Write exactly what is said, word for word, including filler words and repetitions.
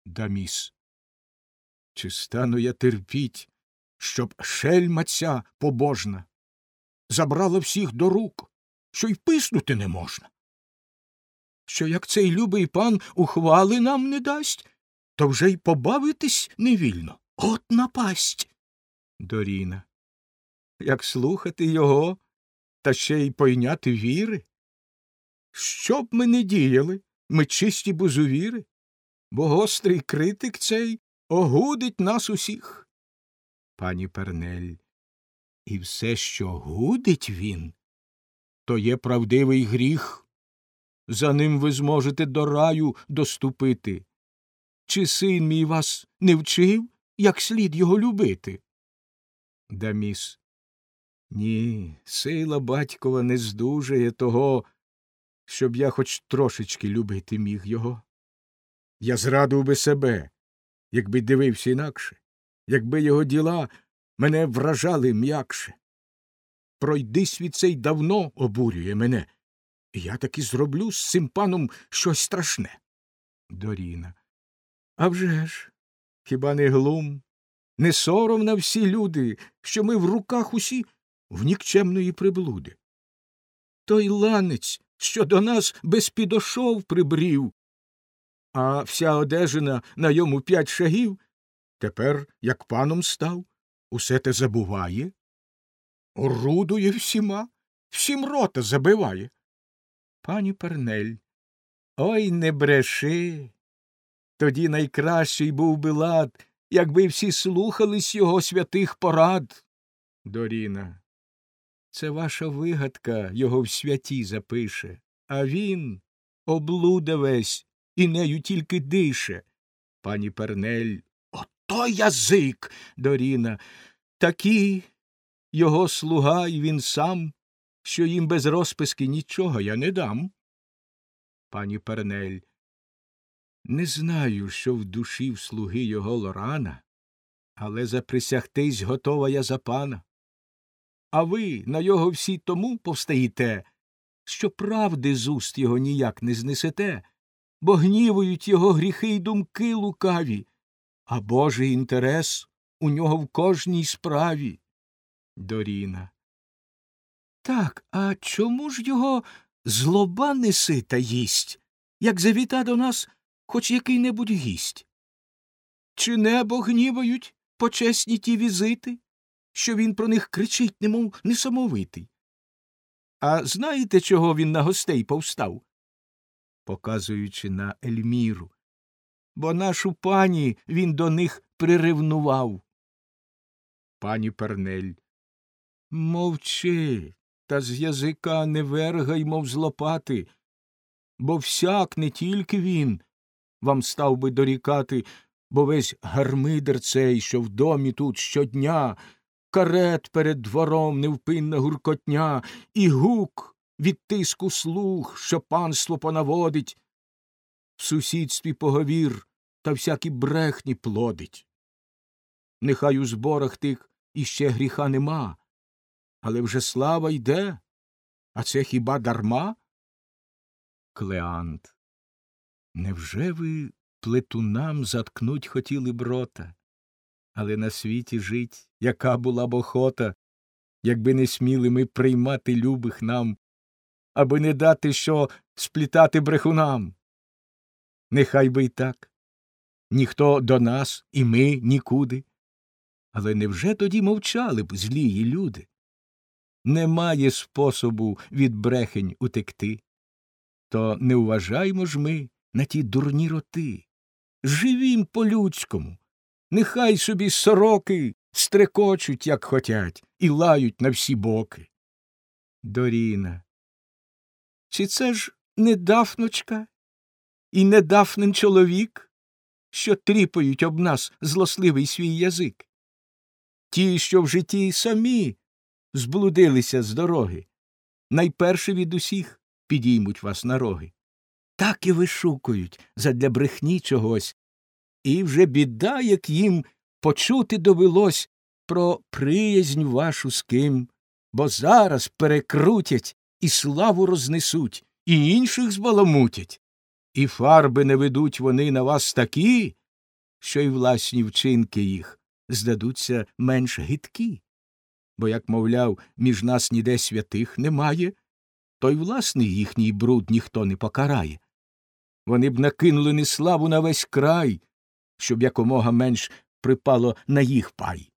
Даміс. Чи стану я терпіть, щоб шельма ця побожна забрала всіх до рук, що й писнути не можна? Що як цей любий пан ухвали нам не дасть, то вже й побавитись невільно. От напасть. Доріна. Як слухати його, та ще й пойняти віри? Що б ми не діяли, ми чисті бузувіри, бо гострий критик цей огудить нас усіх. Пані Пернель. І все, що гудить він, то є правдивий гріх. За ним ви зможете до раю доступити. Чи син мій вас не вчив, як слід його любити? Даміс. Ні, сила батькова не здужає того, щоб я хоч трошечки любити міг його. Я зрадив би себе, якби дивився інакше, якби його діла мене вражали м'якше. Пройди світ цей давно обурює мене, і я таки зроблю з цим паном щось страшне. Доріна. А вже ж, хіба не глум, не сором на всі люди, що ми в руках усі в нікчемної приблуди? Той ланець, що до нас без підошов прибрів, а вся одежина на йому п'ять шагів, тепер, як паном став, усе те забуває, орудує всіма, всім рота забиває. Пані Пернель. Ой, не бреши. Тоді найкращий був би лад, якби всі слухались його святих порад. Доріна. Це ваша вигадка його в святі запише, а він облуда весь і нею тільки дише. Пані Пернель. Ото язик! Доріна. Такі його слуга й він сам, що їм без розписки нічого я не дам. Пані Пернель. Не знаю, що в душі в слуги його Лорана, але заприсягтись готова я за пана. А ви на його всі тому повстаєте, що правди з уст його ніяк не знесете, бо гнівують його гріхи й думки лукаві, а Божий інтерес у нього в кожній справі. Доріна. Так, а чому ж його злоба несита їсть, як завіта до нас хоч який-небудь гість? Чи небо гнівають почесні ті візити, що він про них кричить, немов несамовитий? А знаєте, чого він на гостей повстав? Показуючи на Ельміру. Бо нашу пані він до них приревнував. Пані Пернель. Мовчи, та з язика не вергай, мов з лопати, бо всяк, не тільки він, вам став би дорікати, бо весь гармидер цей, що в домі тут щодня, карет перед двором невпинна гуркотня, і гук від тиску слуг, що панство понаводить, в сусідстві поговір та всякі брехні плодить. Нехай у зборах тих іще гріха нема, але вже слава йде, а це хіба дарма? Клеант. Невже ви плетунам заткнуть хотіли б рота? Але на світі жить, яка була б охота, якби не сміли ми приймати любих нам, аби не дати що сплітати брехунам. Нехай би й так. Ніхто до нас, і ми нікуди. Але невже тоді мовчали б злії люди? Немає способу від брехень утекти. То не уважаймо ж ми на ті дурні роти. Живім по-людському. Нехай собі сороки стрекочуть, як хотять, і лають на всі боки. Доріна. Чи це ж не Дафночка і не Дафнин чоловік, що тріпають об нас злосливий свій язик? Ті, що в житті самі зблудилися з дороги, найперше від усіх підіймуть вас на роги. Так і вишукують задля брехні чогось, і вже біда, як їм почути довелось про приязнь вашу з ким, бо зараз перекрутять і славу рознесуть, і інших збаламутять, і фарби не ведуть вони на вас такі, що й власні вчинки їх здадуться менш гидкі. Бо, як мовляв, між нас ніде святих немає, то й власний їхній бруд ніхто не покарає. Вони б накинули неславу на весь край, щоб якомога менш припало на їх пай.